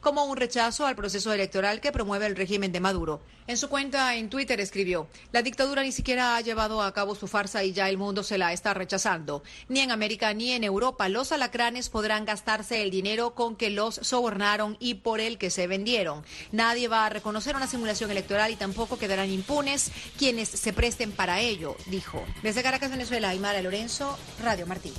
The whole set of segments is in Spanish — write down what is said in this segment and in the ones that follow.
como un rechazo al proceso electoral que promueve el régimen de Maduro. En su cuenta en Twitter escribió: la dictadura ni siquiera ha llevado a cabo su farsa y ya el mundo se la está rechazando. Ni en América ni en Europa los alacranes podrán gastarse el dinero con que los sobornaron y por el que se vendieron. Nadie va a reconocer una simulación electoral y tampoco quedarán impunes quienes se presten para ello, dijo. Desde Caracas, Venezuela, Aymara Lorenzo, Radio Martí.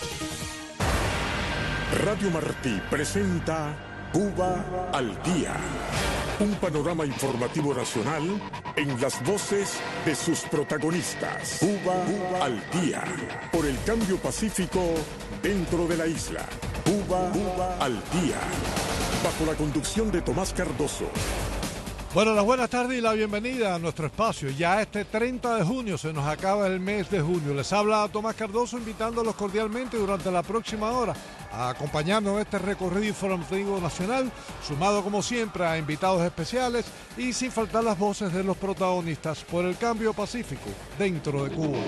Radio Martí presenta Cuba al Día. Un panorama informativo nacional en las voces de sus protagonistas. Cuba al Día. Por el cambio pacífico dentro de la isla. Cuba al Día. Bajo la conducción de Tomás Cardoso. Bueno, las buenas tardes y la bienvenida a nuestro espacio. Ya este 30 de junio se nos acaba el mes de junio. Les habla Tomás Cardoso invitándolos cordialmente durante la próxima hora a acompañarnos en este recorrido informativo nacional, sumado como siempre a invitados especiales y sin faltar las voces de los protagonistas por el cambio pacífico dentro de Cuba.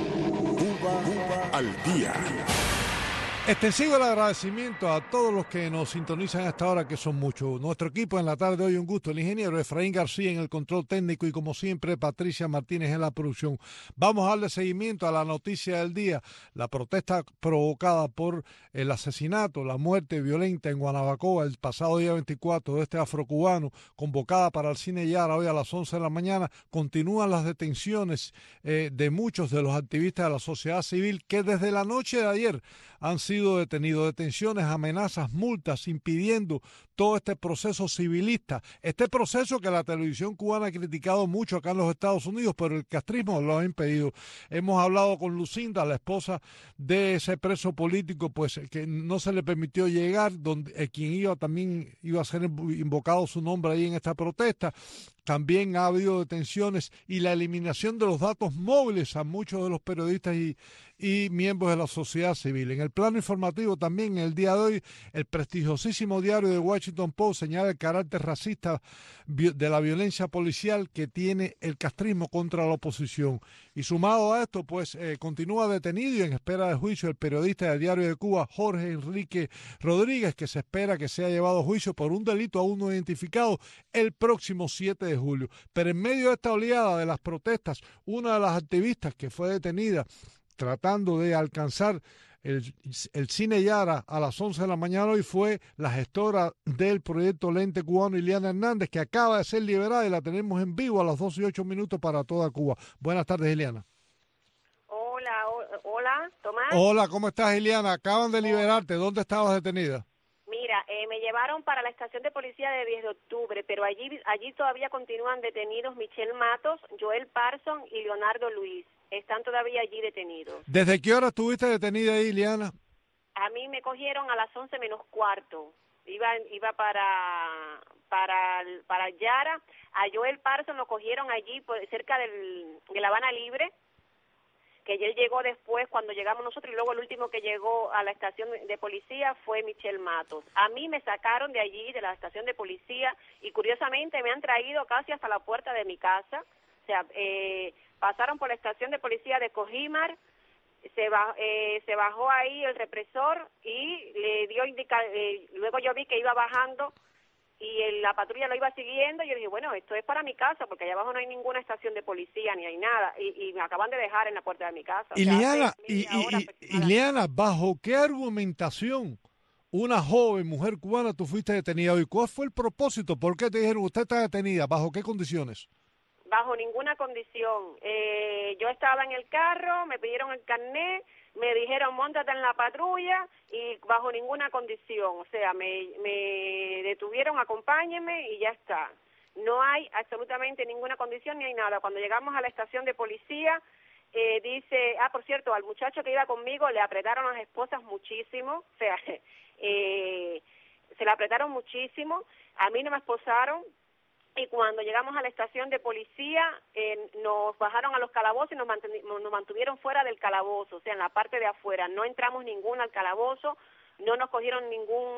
Cuba al Día. Extensivo el agradecimiento a todos los que nos sintonizan a esta hora, que son muchos. Nuestro equipo en la tarde de hoy, un gusto. El ingeniero Efraín García en el control técnico y, como siempre, Patricia Martínez en la producción. Vamos a darle seguimiento a la noticia del día, la protesta provocada por el asesinato, la muerte violenta en Guanabacoa el pasado día 24 de este afrocubano, convocada para el Cine Yara hoy a las 11 de la mañana. Continúan las detenciones de muchos de los activistas de la sociedad civil que desde la noche de ayer han sido detenidos. Detenciones, amenazas, multas, impidiendo todo este proceso civilista, este proceso que la televisión cubana ha criticado mucho acá en los Estados Unidos, pero el castrismo lo ha impedido. Hemos hablado con Lucinda, la esposa de ese preso político, pues que no se le permitió llegar, donde quien también iba a ser invocado su nombre ahí en esta protesta. También ha habido detenciones y la eliminación de los datos móviles a muchos de los periodistas y miembros de la sociedad civil. En el plano informativo también, en el día de hoy, el prestigiosísimo diario The Washington Post señala el carácter racista de la violencia policial que tiene el castrismo contra la oposición. Y sumado a esto, pues continúa detenido y en espera de juicio el periodista del Diario de Cuba, Jorge Enrique Rodríguez, que se espera que sea llevado a juicio por un delito aún no identificado el próximo 7 de julio. Pero en medio de esta oleada de las protestas, una de las activistas que fue detenida tratando de alcanzar el Cine Yara a las 11 de la mañana hoy fue la gestora del proyecto Lente Cubano, Ileana Hernández, que acaba de ser liberada y la tenemos en vivo a las 12:08 para toda Cuba. Buenas tardes, Ileana. Hola, Tomás. Hola, ¿cómo estás, Ileana? Acaban de liberarte. ¿Dónde estabas detenida? Mira, me llevaron para la estación de policía de 10 de octubre, pero allí todavía continúan detenidos Michelle Matos, Joel Parson y Leonardo Luis. Están todavía allí detenidos. ¿Desde qué hora estuviste detenida ahí, Ileana? A mí me cogieron a las 11 menos cuarto. Iba para Yara. A Joel Parson lo cogieron allí cerca de La Habana Libre, que él llegó después cuando llegamos nosotros, y luego el último que llegó a la estación de policía fue Michelle Matos. A mí me sacaron de allí, de la estación de policía, y curiosamente me han traído casi hasta la puerta de mi casa. O sea, pasaron por la estación de policía de Cojimar, se bajó ahí el represor y le dio luego yo vi que iba bajando y la patrulla lo iba siguiendo, y yo dije, bueno, esto es para mi casa, porque allá abajo no hay ninguna estación de policía, ni hay nada, y me acaban de dejar en la puerta de mi casa. Ileana, ¿bajo qué argumentación una joven mujer cubana tú fuiste detenida hoy? ¿Cuál fue el propósito? ¿Por qué te dijeron, usted está detenida? ¿Bajo qué condiciones? Bajo ninguna condición. Yo estaba en el carro, me pidieron el carnet, me dijeron móntate en la patrulla y bajo ninguna condición, o sea, me detuvieron, acompáñenme y ya está. No hay absolutamente ninguna condición ni hay nada. Cuando llegamos a la estación de policía, dice, por cierto, al muchacho que iba conmigo le apretaron las esposas muchísimo, o sea, se le apretaron muchísimo, a mí no me esposaron. Y cuando llegamos a la estación de policía, nos bajaron a los calabozos y nos mantuvieron fuera del calabozo, o sea, en la parte de afuera. No entramos ninguno al calabozo, no nos cogieron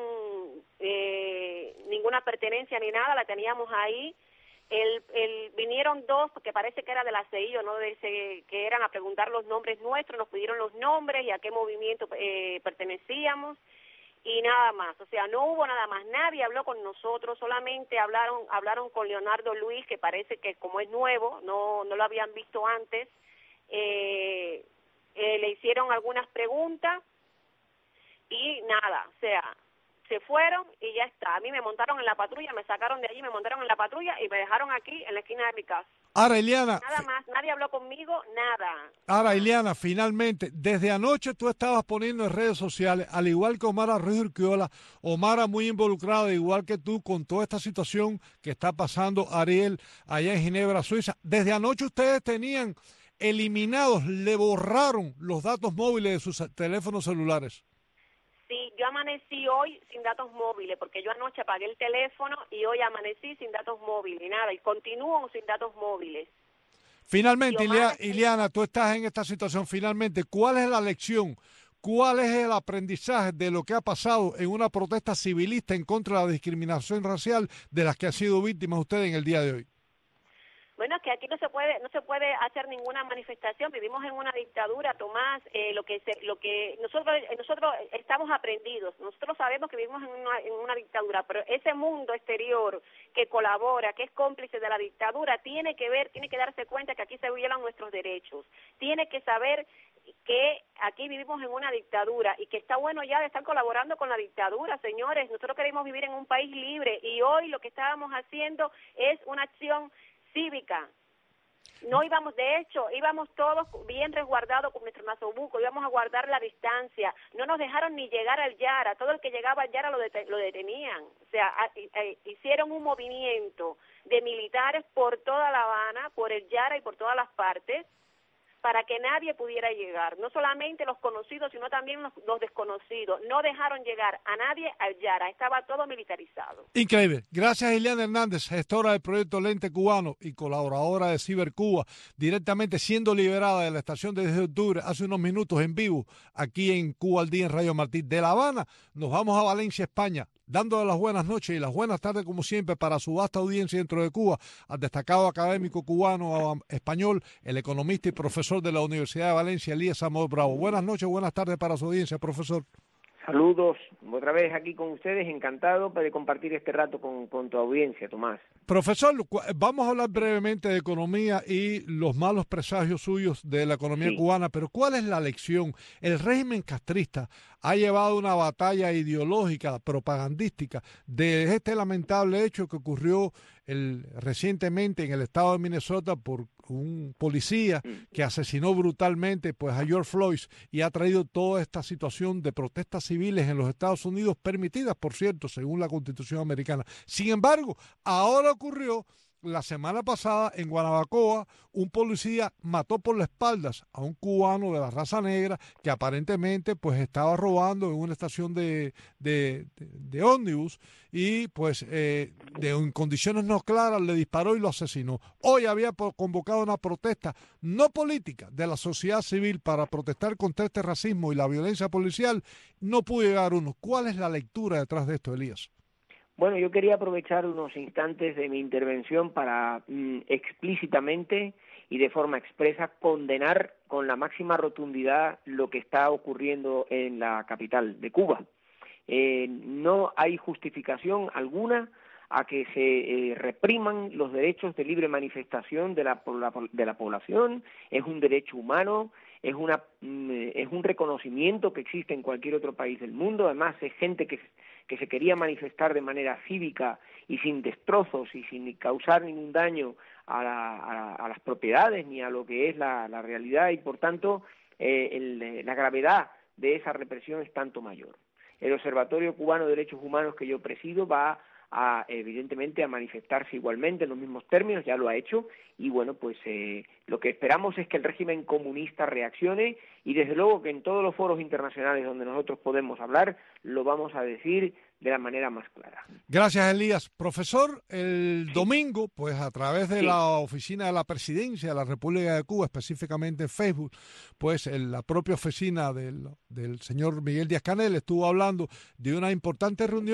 ninguna pertenencia ni nada, la teníamos ahí. Vinieron dos, porque parece que era de la CI o no que eran a preguntar los nombres nuestros, nos pidieron los nombres y a qué movimiento pertenecíamos. y nada más, o sea, no hubo nada más, nadie habló con nosotros, solamente hablaron con Leonardo Luis, que parece que como es nuevo, no lo habían visto antes, le hicieron algunas preguntas y nada, o sea, se fueron y ya está. A mí me montaron en la patrulla, me sacaron de allí, me montaron en la patrulla y me dejaron aquí en la esquina de mi casa. Ahora, Ileana. Nada más, nadie habló conmigo, nada. Ahora, Ileana, finalmente, desde anoche tú estabas poniendo en redes sociales, al igual que Omar Ruiz Urquiola, Omar muy involucrado, igual que tú, con toda esta situación que está pasando Ariel allá en Ginebra, Suiza. Desde anoche ustedes tenían eliminados, le borraron los datos móviles de sus teléfonos celulares. Sí, yo amanecí hoy sin datos móviles, porque yo anoche apagué el teléfono y hoy amanecí sin datos móviles y nada, y continúo sin datos móviles. Finalmente, Ileana, tú estás en esta situación, finalmente, ¿cuál es la lección? ¿Cuál es el aprendizaje de lo que ha pasado en una protesta civilista en contra de la discriminación racial de las que han sido víctimas ustedes en el día de hoy? Bueno, es que aquí no se puede hacer ninguna manifestación. Vivimos en una dictadura, Tomás. Nosotros estamos aprendidos. Nosotros sabemos que vivimos en una dictadura, pero ese mundo exterior que colabora, que es cómplice de la dictadura, tiene que darse cuenta que aquí se violan nuestros derechos. Tiene que saber que aquí vivimos en una dictadura y que está bueno ya de estar colaborando con la dictadura, señores. Nosotros queremos vivir en un país libre y hoy lo que estábamos haciendo es una acción cívica. No íbamos, de hecho, íbamos todos bien resguardados con nuestro nasobuco, íbamos a guardar la distancia, no nos dejaron ni llegar al Yara, todo el que llegaba al Yara lo detenían, o sea, hicieron un movimiento de militares por toda La Habana, por el Yara y por todas las partes, para que nadie pudiera llegar, no solamente los conocidos, sino también los desconocidos. No dejaron llegar a nadie al Yara, estaba todo militarizado. Increíble. Gracias, Ileana Hernández, gestora del proyecto Lente Cubano y colaboradora de Cibercuba, directamente siendo liberada de la estación de 10 de octubre hace unos minutos en vivo, aquí en Cuba al Día en Radio Martí. De La Habana nos vamos a Valencia, España, dándole las buenas noches y las buenas tardes, como siempre, para su vasta audiencia dentro de Cuba, al destacado académico cubano español, el economista y profesor de la Universidad de Valencia, Elías Amor Bravo. Buenas noches, buenas tardes para su audiencia, profesor. Saludos, otra vez aquí con ustedes, encantado de compartir este rato con tu audiencia, Tomás. Profesor, vamos a hablar brevemente de economía y los malos presagios suyos de la economía cubana, pero ¿cuál es la lección? El régimen castrista ha llevado una batalla ideológica, propagandística, de este lamentable hecho que ocurrió recientemente en el estado de Minnesota por un policía que asesinó brutalmente pues a George Floyd y ha traído toda esta situación de protestas civiles en los Estados Unidos, permitidas, por cierto, según la Constitución americana. Sin embargo, ahora ocurrió la semana pasada en Guanabacoa, un policía mató por las espaldas a un cubano de la raza negra que aparentemente pues estaba robando en una estación de ómnibus y pues en condiciones no claras le disparó y lo asesinó. Hoy había convocado una protesta no política de la sociedad civil para protestar contra este racismo y la violencia policial. No pudo llegar uno. ¿Cuál es la lectura detrás de esto, Elías? Bueno, yo quería aprovechar unos instantes de mi intervención para explícitamente y de forma expresa condenar con la máxima rotundidad lo que está ocurriendo en la capital de Cuba. No hay justificación alguna a que se repriman los derechos de libre manifestación de la población. Es un derecho humano, es un reconocimiento que existe en cualquier otro país del mundo. Además, es gente que se quería manifestar de manera cívica y sin destrozos y sin causar ningún daño a las propiedades ni a lo que es la realidad, y por tanto la gravedad de esa represión es tanto mayor. El Observatorio Cubano de Derechos Humanos que yo presido va evidentemente a manifestarse igualmente en los mismos términos, ya lo ha hecho, y bueno, pues lo que esperamos es que el régimen comunista reaccione, y desde luego que en todos los foros internacionales donde nosotros podemos hablar, lo vamos a decir de la manera más clara. Gracias, Elías. Profesor, el domingo, pues a través de la oficina de la Presidencia de la República de Cuba, específicamente en Facebook, pues en la propia oficina del señor Miguel Díaz-Canel estuvo hablando de una importante reunión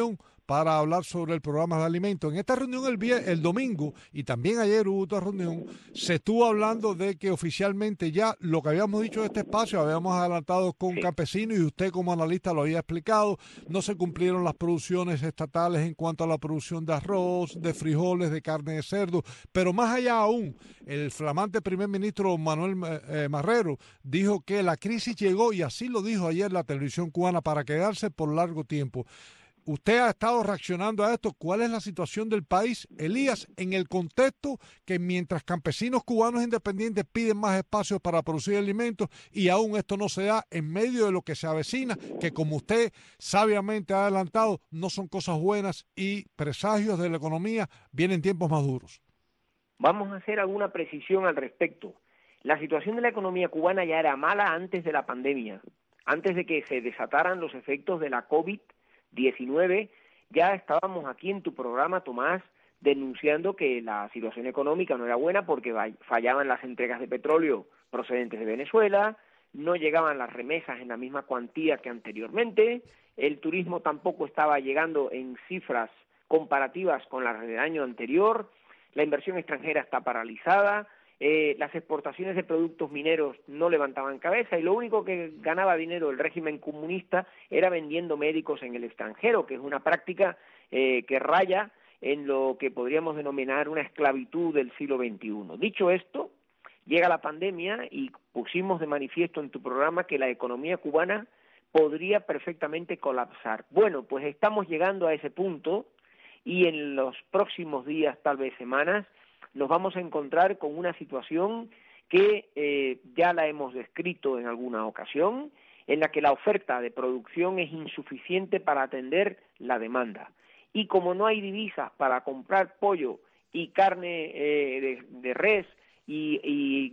para hablar sobre el programa de alimentos. En esta reunión el domingo, y también ayer hubo otra reunión, se estuvo hablando de que oficialmente ya lo que habíamos dicho en este espacio, habíamos adelantado con campesinos, y usted como analista lo había explicado, no se cumplieron las producciones estatales en cuanto a la producción de arroz, de frijoles, de carne de cerdo, pero más allá aún, el flamante primer ministro Manuel Marrero dijo que la crisis llegó, y así lo dijo ayer la televisión cubana, para quedarse por largo tiempo. Usted ha estado reaccionando a esto. ¿Cuál es la situación del país, Elías, en el contexto que mientras campesinos cubanos independientes piden más espacios para producir alimentos y aún esto no se da en medio de lo que se avecina, que como usted sabiamente ha adelantado, no son cosas buenas y presagios de la economía, vienen tiempos más duros? Vamos a hacer alguna precisión al respecto. La situación de la economía cubana ya era mala antes de la pandemia, antes de que se desataran los efectos de la COVID-19, ya estábamos aquí en tu programa, Tomás, denunciando que la situación económica no era buena porque fallaban las entregas de petróleo procedentes de Venezuela, no llegaban las remesas en la misma cuantía que anteriormente, el turismo tampoco estaba llegando en cifras comparativas con las del año anterior, la inversión extranjera está paralizada, las exportaciones de productos mineros no levantaban cabeza y lo único que ganaba dinero el régimen comunista era vendiendo médicos en el extranjero, que es una práctica que raya en lo que podríamos denominar una esclavitud del siglo XXI. Dicho esto, llega la pandemia y pusimos de manifiesto en tu programa que la economía cubana podría perfectamente colapsar. Bueno, pues estamos llegando a ese punto y en los próximos días, tal vez semanas, nos vamos a encontrar con una situación que ya la hemos descrito en alguna ocasión, en la que la oferta de producción es insuficiente para atender la demanda. Y como no hay divisas para comprar pollo y carne de res y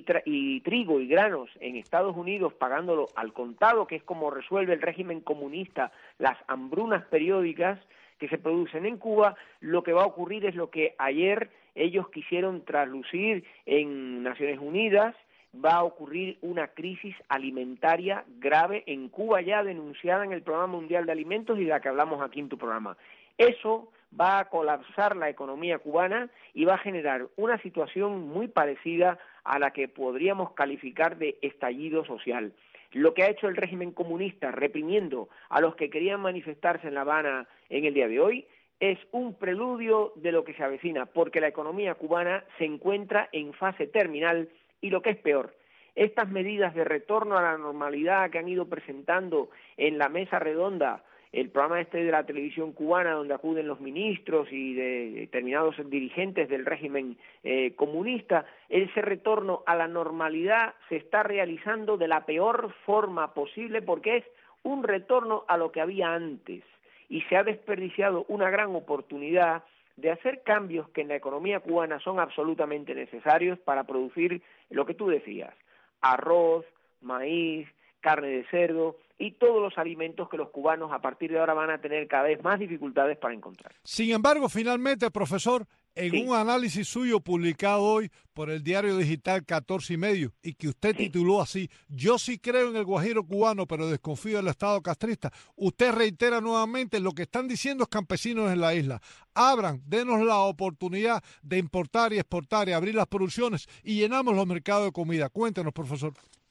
trigo y granos en Estados Unidos pagándolo al contado, que es como resuelve el régimen comunista las hambrunas periódicas que se producen en Cuba, lo que va a ocurrir es lo que ayer ellos quisieron traslucir en Naciones Unidas, va a ocurrir una crisis alimentaria grave en Cuba ya denunciada en el Programa Mundial de Alimentos y de la que hablamos aquí en tu programa. Eso va a colapsar la economía cubana y va a generar una situación muy parecida a la que podríamos calificar de estallido social. Lo que ha hecho el régimen comunista reprimiendo a los que querían manifestarse en La Habana en el día de hoy es un preludio de lo que se avecina, porque la economía cubana se encuentra en fase terminal y lo que es peor, estas medidas de retorno a la normalidad que han ido presentando en la mesa redonda, el programa de la televisión cubana donde acuden los ministros y de determinados dirigentes del régimen comunista, ese retorno a la normalidad se está realizando de la peor forma posible porque es un retorno a lo que había antes y se ha desperdiciado una gran oportunidad de hacer cambios que en la economía cubana son absolutamente necesarios para producir lo que tú decías, arroz, maíz, carne de cerdo y todos los alimentos que los cubanos a partir de ahora van a tener cada vez más dificultades para encontrar. Sin embargo, finalmente, profesor, en un análisis suyo publicado hoy por el diario digital 14 y medio y que usted tituló así, yo sí creo en el guajiro cubano, pero desconfío del Estado castrista, usted reitera nuevamente lo que están diciendo los campesinos en la isla. Abran, denos la oportunidad de importar y exportar y abrir las producciones y llenamos los mercados de comida. Cuéntenos, profesor.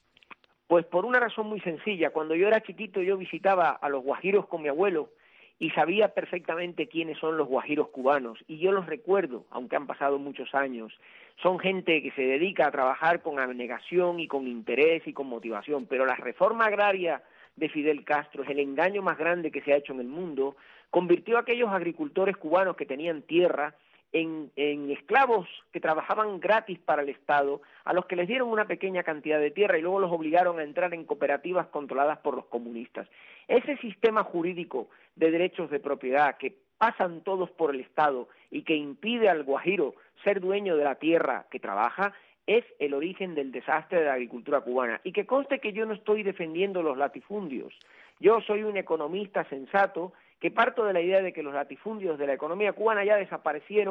Pues por una razón muy sencilla, cuando yo era chiquito yo visitaba a los guajiros con mi abuelo y sabía perfectamente quiénes son los guajiros cubanos, y yo los recuerdo, aunque han pasado muchos años. Son gente que se dedica a trabajar con abnegación y con interés y con motivación, pero la reforma agraria de Fidel Castro es el engaño más grande que se ha hecho en el mundo, convirtió a aquellos agricultores cubanos que tenían tierra en esclavos que trabajaban gratis para el Estado, a los que les dieron una pequeña cantidad de tierra y luego los obligaron a entrar en cooperativas controladas por los comunistas. Ese sistema jurídico de derechos de propiedad que pasan todos por el Estado y que impide al guajiro ser dueño de la tierra que trabaja, es el origen del desastre de la agricultura cubana. Y que conste que yo no estoy defendiendo los latifundios. Yo soy un economista sensato que parto de la idea de que los latifundios de la economía cubana ya desaparecieron,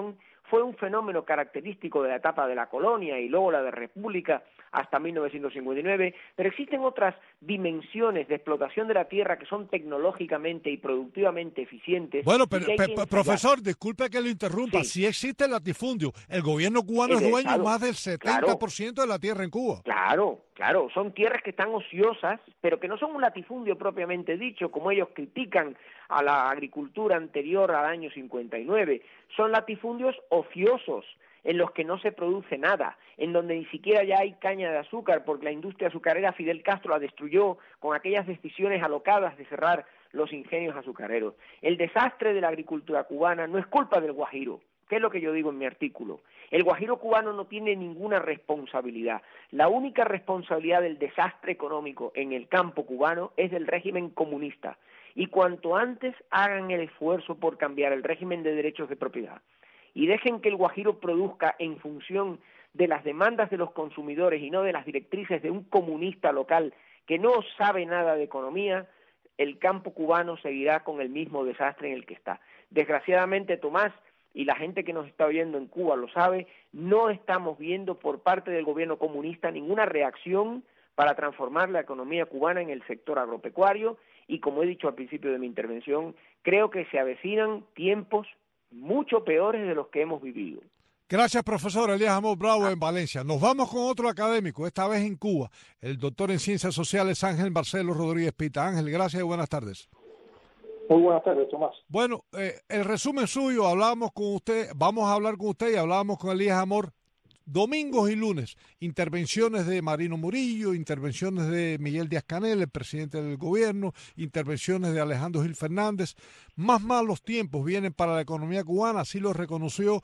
fue un fenómeno característico de la etapa de la colonia y luego la de república hasta 1959, pero existen otras dimensiones de explotación de la tierra que son tecnológicamente y productivamente eficientes. Bueno, pero profesor, disculpe que lo interrumpa, sí. Si existe el latifundio, el gobierno cubano es dueño más del 70% de la tierra en Cuba. Claro, son tierras que están ociosas, pero que no son un latifundio propiamente dicho, como ellos critican a la agricultura anterior al año 59, son latifundios ociosos, en los que no se produce nada, en donde ni siquiera ya hay caña de azúcar, porque la industria azucarera Fidel Castro la destruyó con aquellas decisiones alocadas de cerrar los ingenios azucareros. El desastre de la agricultura cubana no es culpa del Guajiro, que es lo que yo digo en mi artículo. El Guajiro cubano no tiene ninguna responsabilidad. La única responsabilidad del desastre económico en el campo cubano es del régimen comunista. Y cuanto antes hagan el esfuerzo por cambiar el régimen de derechos de propiedad y dejen que el Guajiro produzca en función de las demandas de los consumidores y no de las directrices de un comunista local que no sabe nada de economía, el campo cubano seguirá con el mismo desastre en el que está. Desgraciadamente, Tomás, y la gente que nos está oyendo en Cuba lo sabe, no estamos viendo por parte del gobierno comunista ninguna reacción para transformar la economía cubana en el sector agropecuario y, como he dicho al principio de mi intervención, creo que se avecinan tiempos mucho peores de los que hemos vivido. Gracias, profesor Elías Amor Bravo en Valencia. Nos vamos con otro académico, esta vez en Cuba, el doctor en Ciencias Sociales Ángel Marcelo Rodríguez Pita. Ángel, gracias y buenas tardes. Muy buenas tardes, Tomás. Bueno, el resumen suyo, hablábamos con usted, vamos a hablar con usted y hablábamos con Elías Amor domingos y lunes, intervenciones de Marino Murillo, intervenciones de Miguel Díaz-Canel, el presidente del gobierno, intervenciones de Alejandro Gil Fernández. Más malos tiempos vienen para la economía cubana, así lo reconoció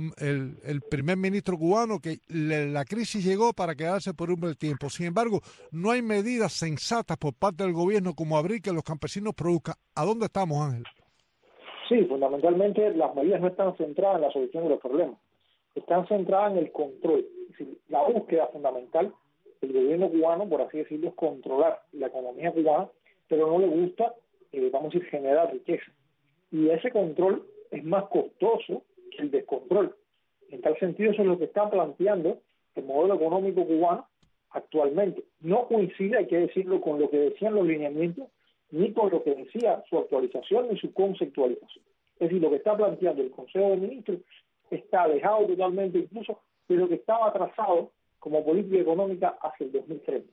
el primer ministro cubano, que la crisis llegó para quedarse por un buen tiempo. Sin embargo, no hay medidas sensatas por parte del gobierno como abrir que los campesinos produzcan. ¿A dónde estamos, Ángel? Sí, fundamentalmente las medidas no están centradas en la solución de los problemas. Están centradas en el control. Es decir, la búsqueda fundamental del gobierno cubano, por así decirlo, es controlar la economía cubana, pero no le gusta, vamos a decir, generar riqueza. Y ese control es más costoso que el descontrol. En tal sentido, eso es lo que está planteando el modelo económico cubano actualmente. No coincide, hay que decirlo, con lo que decían los lineamientos, ni con lo que decía su actualización ni su conceptualización. Es decir, lo que está planteando el Consejo de Ministros está alejado totalmente incluso de lo que estaba atrasado como política económica hacia el 2030.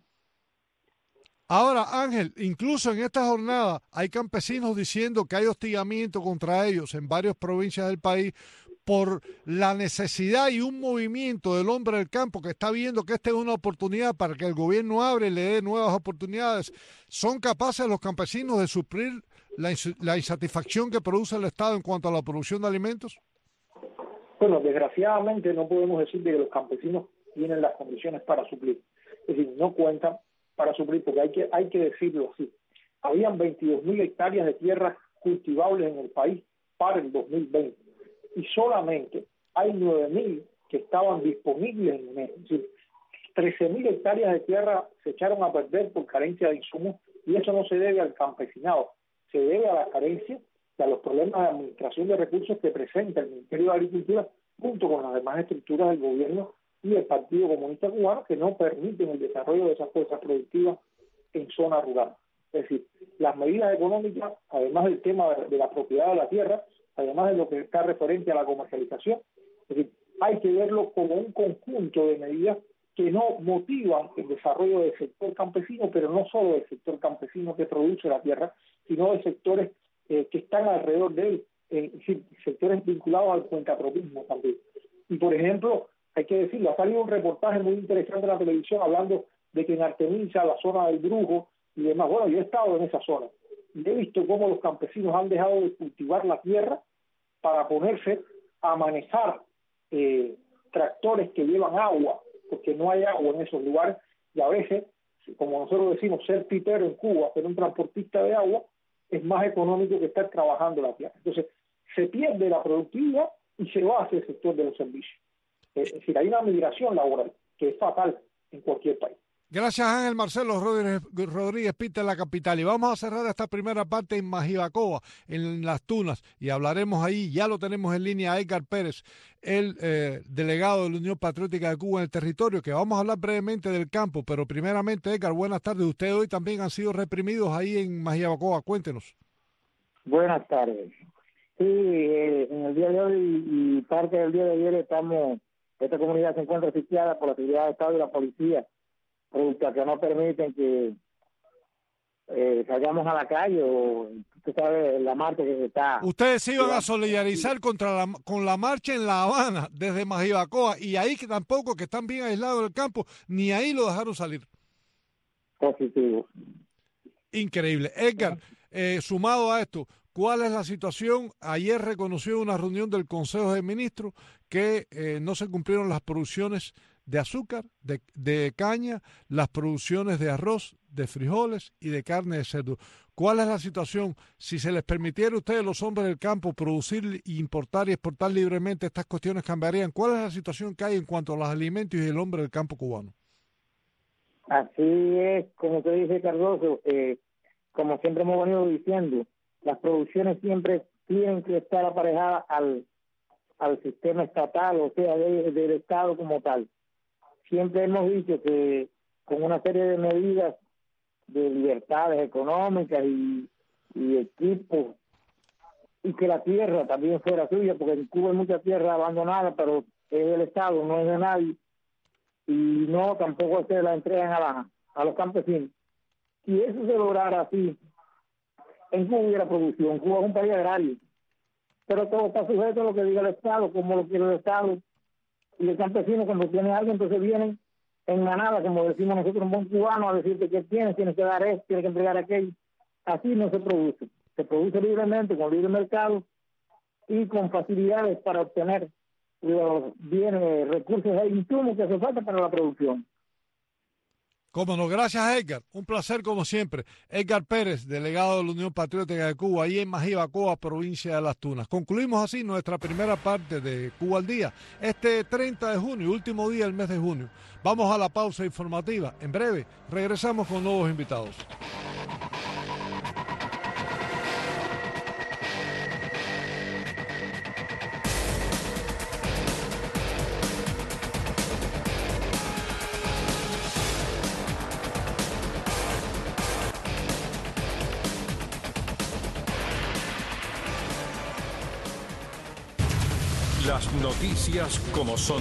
Ahora, Ángel, incluso en esta jornada hay campesinos diciendo que hay hostigamiento contra ellos en varias provincias del país por la necesidad y un movimiento del hombre del campo que está viendo que esta es una oportunidad para que el gobierno abra y le dé nuevas oportunidades. ¿Son capaces los campesinos de suplir la insatisfacción que produce el Estado en cuanto a la producción de alimentos? Bueno, desgraciadamente no podemos decir que los campesinos tienen las condiciones para suplir. Es decir, no cuentan para suplir, porque hay que decirlo así. Habían 22.000 hectáreas de tierras cultivables en el país para el 2020 y solamente hay 9.000 que estaban disponibles en enero. Es decir, 13.000 hectáreas de tierra se echaron a perder por carencia de insumos y eso no se debe al campesinado, se debe a la carencia y a los problemas de administración de recursos que presenta el Ministerio de Agricultura junto con las demás estructuras del gobierno y el Partido Comunista Cubano que no permiten el desarrollo de esas fuerzas productivas en zonas rurales. Es decir, las medidas económicas, además del tema de la propiedad de la tierra, además de lo que está referente a la comercialización, es decir, hay que verlo como un conjunto de medidas que no motivan el desarrollo del sector campesino, pero no solo del sector campesino que produce la tierra, sino de sectores que están alrededor de él, es decir, sectores vinculados al cuentapropismo también. Y por ejemplo, hay que decirlo, ha salido un reportaje muy interesante en la televisión hablando de que en Artemisa, la zona del Brujo y demás, bueno, yo he estado en esa zona y he visto cómo los campesinos han dejado de cultivar la tierra para ponerse a manejar tractores que llevan agua, porque no hay agua en esos lugares, y a veces, como nosotros decimos, ser pipero en Cuba, ser un transportista de agua, es más económico que estar trabajando la tierra. Entonces, se pierde la productividad y se va hacia el sector de los servicios. Es decir, hay una migración laboral que es fatal en cualquier país. Gracias, Ángel Marcelo Rodríguez Pita en la capital. Y vamos a cerrar esta primera parte en Majibacoa, en Las Tunas, y hablaremos ahí, ya lo tenemos en línea, a Edgar Pérez, el delegado de la Unión Patriótica de Cuba en el territorio, que vamos a hablar brevemente del campo, pero primeramente, Edgar, buenas tardes. Ustedes hoy también han sido reprimidos ahí en Majibacoa, cuéntenos. Buenas tardes. Sí, en el día de hoy y parte del día de ayer esta comunidad se encuentra sitiada por la seguridad del Estado y la policía, producto que no permiten que salgamos a la calle o, tú sabes, la marcha que se está... Ustedes se iban a solidarizar con la marcha en La Habana desde Majibacoa, y ahí que tampoco, que están bien aislados del campo, ni ahí lo dejaron salir. Positivo. Increíble. Edgar, sumado a esto, ¿cuál es la situación? Ayer reconoció una reunión del Consejo de Ministros que no se cumplieron las producciones de azúcar, de caña, las producciones de arroz, de frijoles y de carne de cerdo. ¿Cuál es la situación? Si se les permitiera a ustedes, los hombres del campo, producir, importar y exportar libremente, estas cuestiones cambiarían. ¿Cuál es la situación que hay en cuanto a los alimentos y el hombre del campo cubano? Así es, como te dice Cardoso, como siempre hemos venido diciendo, las producciones siempre tienen que estar aparejadas al sistema estatal, o sea, del Estado como tal. Siempre hemos dicho que con una serie de medidas de libertades económicas y equipos, y que la tierra también fuera suya, porque en Cuba hay mucha tierra abandonada, pero es del Estado, no es de nadie, y no tampoco se la entregan a los campesinos. Si eso se lograra así, en Cuba hubiera producción. Cuba es un país agrario, pero todo está sujeto a lo que diga el Estado, como lo quiere el Estado. Y el campesino, cuando tiene algo, entonces vienen en manada, como decimos nosotros en buen cubano, a decirte que tienes que dar esto, tienes que entregar aquello. Así no se produce. Se produce libremente, con libre mercado y con facilidades para obtener los bienes, recursos e insumos que hace falta para la producción. Cómo no, gracias Edgar, un placer como siempre. Edgar Pérez, delegado de la Unión Patriótica de Cuba, ahí en Majibacoa, provincia de Las Tunas. Concluimos así nuestra primera parte de Cuba al Día, este 30 de junio, último día del mes de junio. Vamos a la pausa informativa. En breve regresamos con nuevos invitados. Las noticias como son.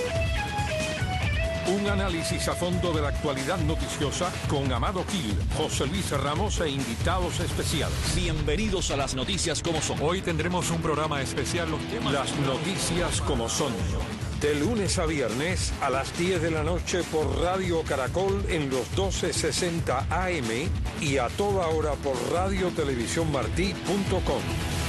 Un análisis a fondo de la actualidad noticiosa con Amado Gil, José Luis Ramos e invitados especiales. Bienvenidos a las noticias como son. Hoy tendremos un programa especial, los temas. Las noticias como son. De lunes a viernes a las 10 de la noche por Radio Caracol en los 1260 AM y a toda hora por radiotelevisiónmartí.com.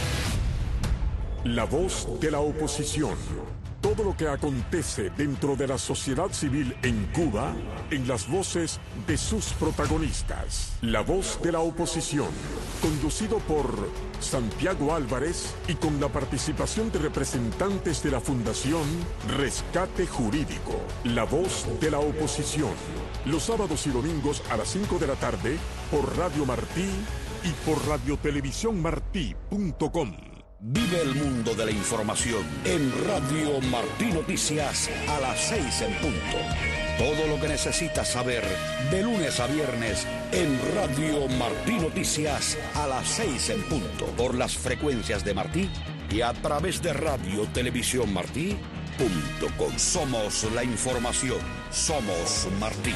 La voz de la oposición. Todo lo que acontece dentro de la sociedad civil en Cuba, en las voces de sus protagonistas. La voz de la oposición, conducido por Santiago Álvarez y con la participación de representantes de la Fundación Rescate Jurídico. La voz de la oposición, los sábados y domingos a las 5 de la tarde por Radio Martí y por radiotelevisiónmartí.com. Vive el mundo de la información en Radio Martí Noticias a las 6 en punto. Todo lo que necesitas saber de lunes a viernes en Radio Martí Noticias a las 6 en punto. Por las frecuencias de Martí y a través de radiotelevisiónmartí.com. Somos la información. Somos Martí.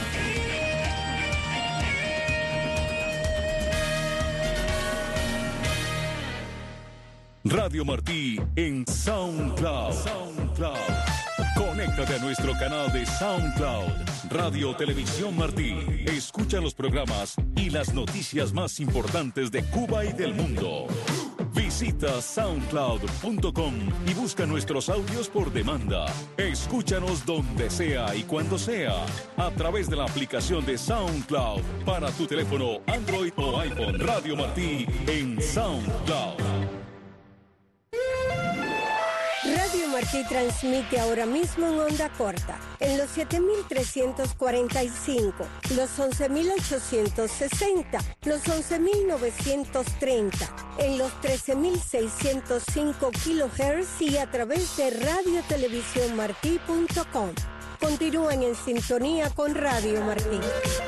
Radio Martí en SoundCloud. Conéctate a nuestro canal de SoundCloud, Radio Televisión Martí. Escucha los programas y las noticias más importantes de Cuba y del mundo. Visita soundcloud.com y busca nuestros audios por demanda. Escúchanos donde sea y cuando sea, a través de la aplicación de SoundCloud para tu teléfono Android o iPhone. Radio Martí en SoundCloud. Radio Martí transmite ahora mismo en onda corta, en los 7.345, los 11.860, los 11.930, en los 13.605 kHz y a través de radiotelevisiónmartí.com. Continúen en sintonía con Radio Martí.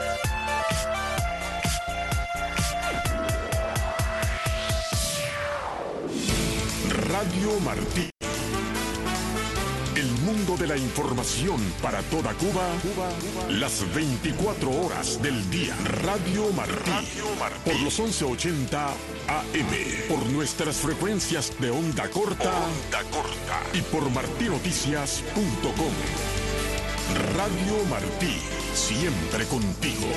Radio Martí. El mundo de la información para toda Cuba, las 24 horas del día. Radio Martí. Por los 1180 AM. Por nuestras frecuencias de onda corta. Y por martinoticias.com. Radio Martí. Siempre contigo.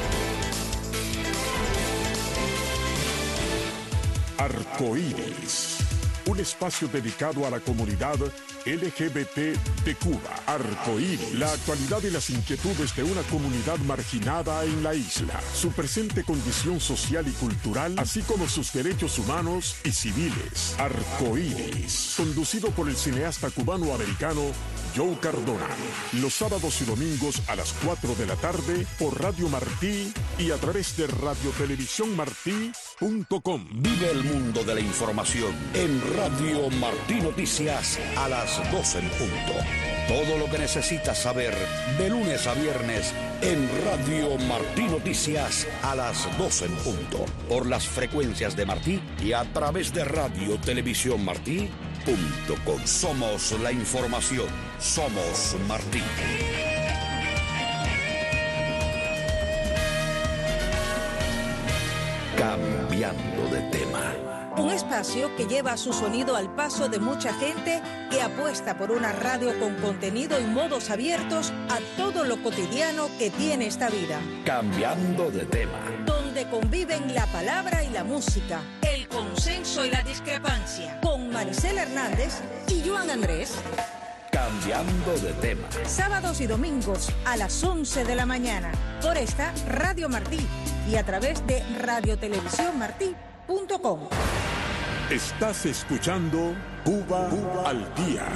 Arcoíris. Un espacio dedicado a la comunidad LGBT de Cuba. Arcoíris, la actualidad y las inquietudes de una comunidad marginada en la isla, su presente condición social y cultural, así como sus derechos humanos y civiles. Arcoíris, conducido por el cineasta cubano-americano Joe Cardona, los sábados y domingos a las 4 de la tarde por Radio Martí y a través de radiotelevisiónmartí.com. Vive el mundo de la información en Radio Martí Noticias a las 12 en punto. Todo lo que necesitas saber de lunes a viernes en Radio Martí Noticias a las 12 en punto. Por las frecuencias de Martí y a través de radiotelevisiónmartí.com. Somos la información. Somos Martí. Cambiando de tema. Un espacio que lleva su sonido al paso de mucha gente que apuesta por una radio con contenido y modos abiertos a todo lo cotidiano que tiene esta vida. Cambiando de tema. Donde conviven la palabra y la música, el consenso y la discrepancia. Con Maricela Hernández y Joan Andrés. Cambiando de tema. Sábados y domingos a las 11 de la mañana. Por esta Radio Martí y a través de radiotelevisiónmartí.com. Estás escuchando Cuba al Día.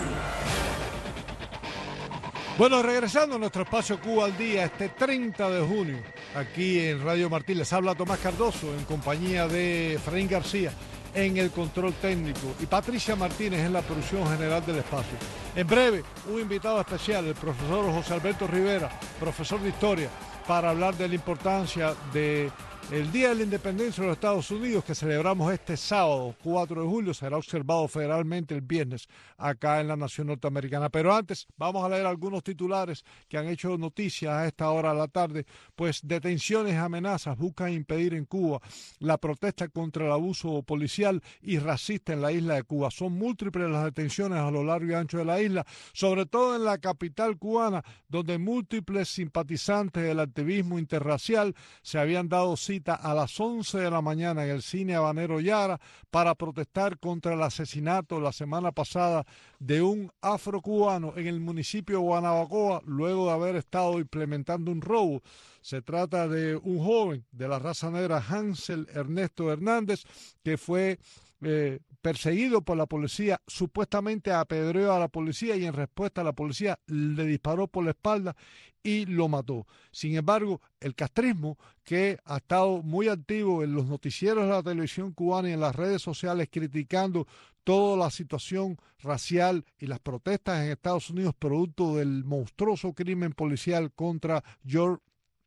Bueno, regresando a nuestro espacio Cuba al Día, este 30 de junio, aquí en Radio Martí, les habla Tomás Cardoso en compañía de Efraín García en el control técnico y Patricia Martínez en la producción general del espacio. En breve, un invitado especial, el profesor José Alberto Rivera, profesor de Historia, para hablar de la importancia de el Día de la Independencia de los Estados Unidos, que celebramos este sábado, 4 de julio, será observado federalmente el viernes acá en la nación norteamericana. Pero antes, vamos a leer algunos titulares que han hecho noticias a esta hora de la tarde, pues detenciones y amenazas buscan impedir en Cuba la protesta contra el abuso policial y racista en la isla de Cuba. Son múltiples las detenciones a lo largo y ancho de la isla, sobre todo en la capital cubana, donde múltiples simpatizantes del activismo interracial se habían dado cita a las 11 de la mañana en el cine habanero Yara para protestar contra el asesinato la semana pasada de un afrocubano en el municipio de Guanabacoa luego de haber estado implementando un robo. Se trata de un joven de la raza negra, Hansel Ernesto Hernández, que fue perseguido por la policía, supuestamente apedreó a la policía y en respuesta a la policía le disparó por la espalda y lo mató. Sin embargo, el castrismo, que ha estado muy activo en los noticieros de la televisión cubana y en las redes sociales criticando toda la situación racial y las protestas en Estados Unidos producto del monstruoso crimen policial contra George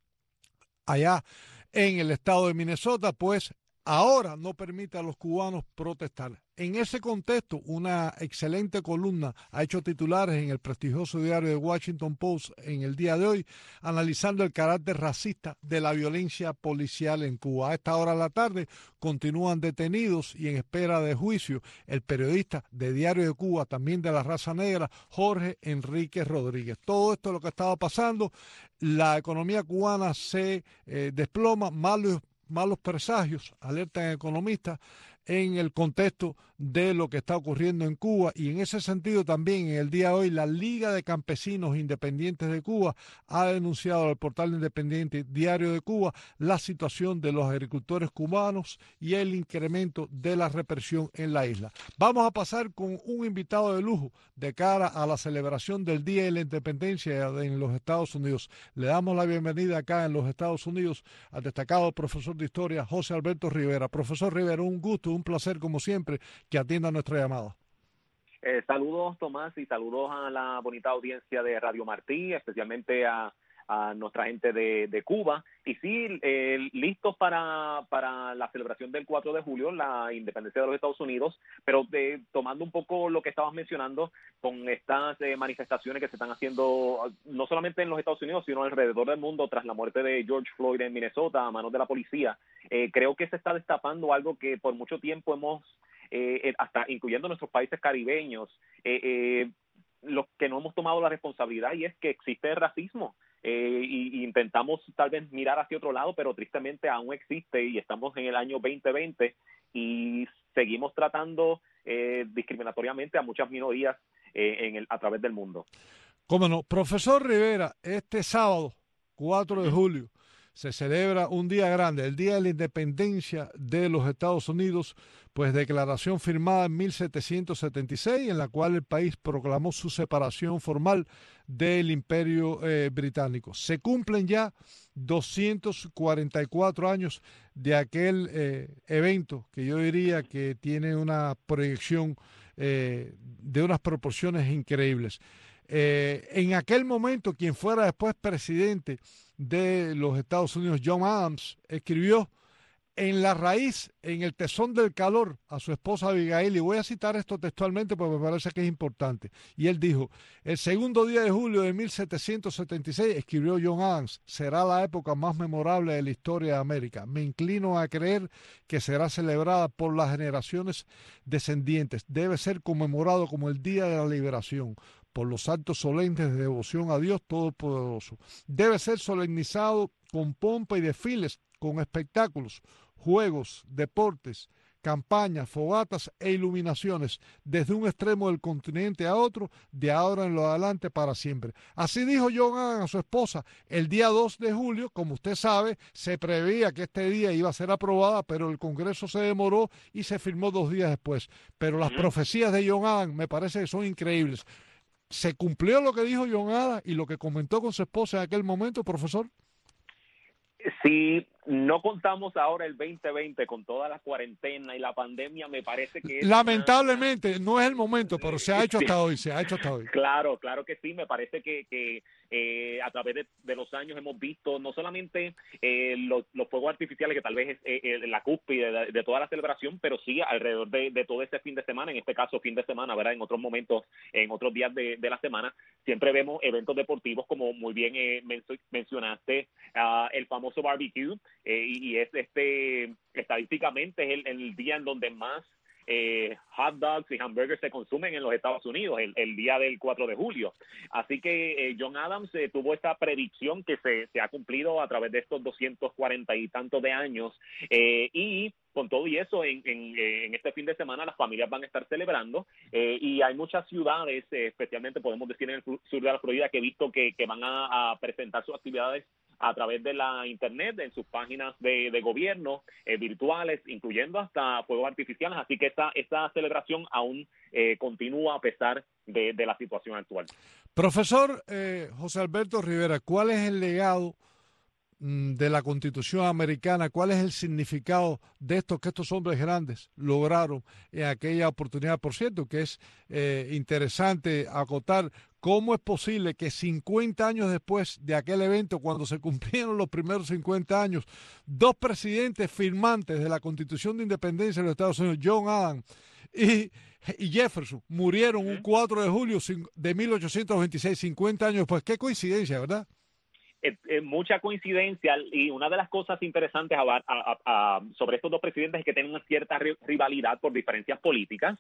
allá en el estado de Minnesota, pues ahora no permite a los cubanos protestar. En ese contexto, una excelente columna ha hecho titulares en el prestigioso diario The Washington Post en el día de hoy, analizando el carácter racista de la violencia policial en Cuba. A esta hora de la tarde continúan detenidos y en espera de juicio el periodista de Diario de Cuba, también de la raza negra, Jorge Enrique Rodríguez. Todo esto es lo que estaba pasando. La economía cubana se desploma, malos presagios, alertan economistas, en el contexto de lo que está ocurriendo en Cuba, y en ese sentido también en el día de hoy la Liga de Campesinos Independientes de Cuba ha denunciado al portal independiente Diario de Cuba la situación de los agricultores cubanos y el incremento de la represión en la isla. Vamos a pasar con un invitado de lujo de cara a la celebración del Día de la Independencia en los Estados Unidos. Le damos la bienvenida acá en los Estados Unidos al destacado profesor de historia José Alberto Rivera. Profesor Rivera, un gusto, un placer como siempre que atienda nuestra llamada. Saludos, Tomás, y saludos a la bonita audiencia de Radio Martí, especialmente a nuestra gente de Cuba. Y sí, listos para la celebración del 4 de julio, la independencia de los Estados Unidos, pero tomando un poco lo que estabas mencionando con estas manifestaciones que se están haciendo no solamente en los Estados Unidos, sino alrededor del mundo tras la muerte de George Floyd en Minnesota a manos de la policía. Creo que se está destapando algo que por mucho tiempo hemos, hasta incluyendo nuestros países caribeños, los que no hemos tomado la responsabilidad, y es que existe racismo. Y intentamos tal vez mirar hacia otro lado, pero tristemente aún existe, y estamos en el año 2020 y seguimos tratando discriminatoriamente a muchas minorías a través del mundo. Cómo no. Profesor Rivera, este sábado 4 de julio se celebra un día grande, el Día de la Independencia de los Estados Unidos, pues declaración firmada en 1776, en la cual el país proclamó su separación formal del Imperio Británico. Se cumplen ya 244 años de aquel evento que yo diría que tiene una proyección de unas proporciones increíbles. En aquel momento, quien fuera después presidente de los Estados Unidos, John Adams, escribió en la raíz, en el tesón del calor, a su esposa Abigail, y voy a citar esto textualmente porque me parece que es importante, y él dijo: el segundo día de julio de 1776, escribió John Adams, será la época más memorable de la historia de América. Me inclino a creer que será celebrada por las generaciones descendientes. Debe ser conmemorado como el Día de la Liberación, por los actos solemnes de devoción a Dios Todopoderoso. Debe ser solemnizado con pompa y desfiles, con espectáculos, juegos, deportes, campañas, fogatas e iluminaciones, desde un extremo del continente a otro, de ahora en lo adelante para siempre. Así dijo John Adams a su esposa. El día 2 de julio, como usted sabe, se preveía que este día iba a ser aprobada, pero el Congreso se demoró y se firmó 2 días después. Pero las profecías de John Adams me parece que son increíbles. ¿Se cumplió lo que dijo John Adams y lo que comentó con su esposa en aquel momento, profesor? Sí, no contamos ahora el 2020 con toda la cuarentena y la pandemia, me parece que es lamentablemente no es el momento, pero se ha hecho hasta hoy, se ha hecho hasta hoy. Claro que sí, me parece que a través de los años hemos visto no solamente los fuegos artificiales, que tal vez es la cúspide de toda la celebración, pero sí alrededor de todo ese fin de semana, en este caso fin de semana, ¿verdad? En otros momentos, en otros días de la semana, siempre vemos eventos deportivos, como muy bien mencionaste, el famoso barbecue, y es estadísticamente es el día en donde más hot dogs y hamburgers se consumen en los Estados Unidos, el día del 4 de julio. Así que John Adams tuvo esta predicción que se ha cumplido a través de estos 240 y tantos de años, y con todo y eso, en este fin de semana las familias van a estar celebrando, y hay muchas ciudades, especialmente podemos decir en el sur de la Florida, que he visto que van a presentar sus actividades a través de la internet, en sus páginas de gobierno, virtuales, incluyendo hasta fuegos artificiales. Así que esta celebración aún continúa a pesar de la situación actual. Profesor José Alberto Rivera, ¿cuál es el legado de la Constitución americana? ¿Cuál es el significado de esto que estos hombres grandes lograron en aquella oportunidad? Por cierto, que es interesante acotar cómo es posible que 50 años después de aquel evento, cuando se cumplieron los primeros 50 años, 2 presidentes firmantes de la Constitución de Independencia de los Estados Unidos, John Adams y Jefferson, murieron un 4 de julio de 1826, 50 años después. Qué coincidencia, ¿verdad? Mucha coincidencia, y una de las cosas interesantes sobre estos 2 presidentes es que tienen una cierta rivalidad por diferencias políticas,